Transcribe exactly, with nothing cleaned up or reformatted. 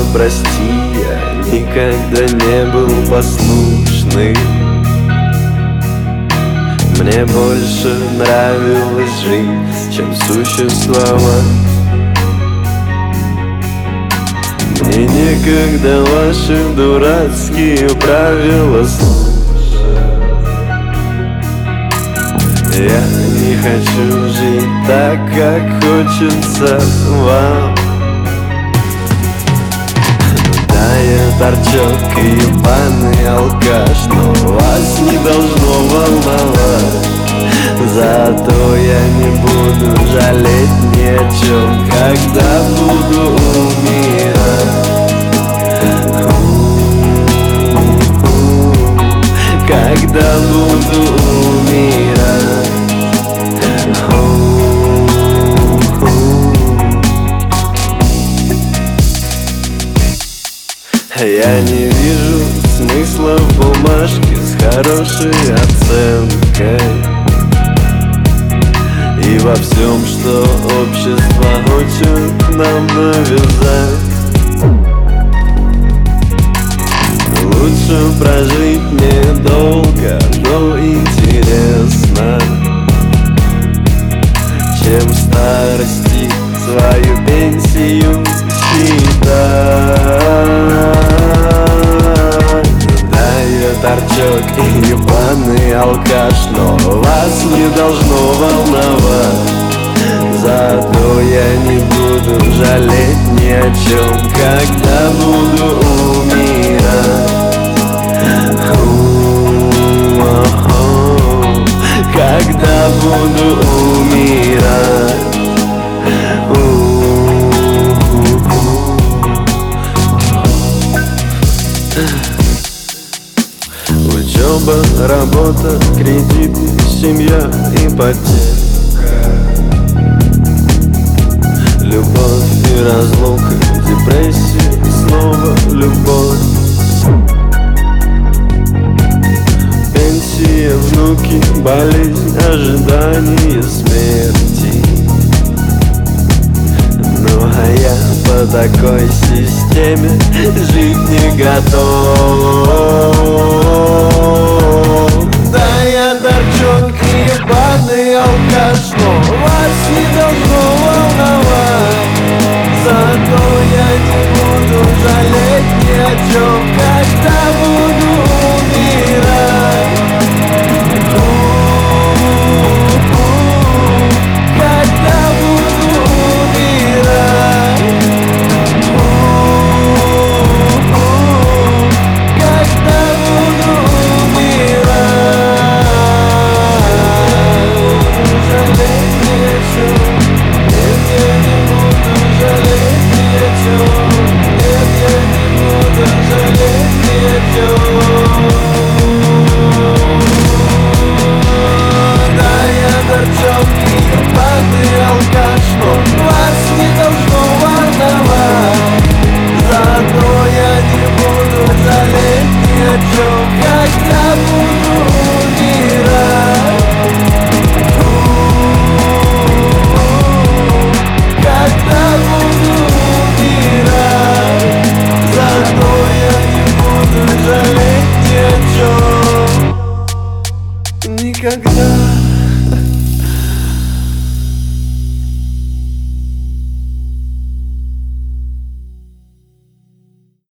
прости, я никогда не был послушным. Мне больше нравилось жить, чем существовать. Мне некогда ваши дурацкие правила слушать. Я не хочу жить так, как хочется вам. Да, я торчок и ебаный алкаш, но вас не должно волновать. Зато я не буду жалеть ни о чем, когда буду умирать. Когда буду умирать. Я не вижу смысла в бумажке с хорошей оценкой и во всем, что общество хочет нам навязать. Лучше прожить недолго, но интересно, чем в старости свою пенсию считать. Да, я торчок и ебаный алкаш, но вас не должно волновать. Зато я не буду жалеть ни о чем, когда буду умирать. Когда буду умирать. Учеба, работа, кредиты, семья, ипотека, любовь и разлука, депрессия и снова любовь. Пенсия, внуки, болезнь, ожидание смерти. Ну а я по такой системе жить не готов. Да, я торчок и ебаный алкаш, но вас не должно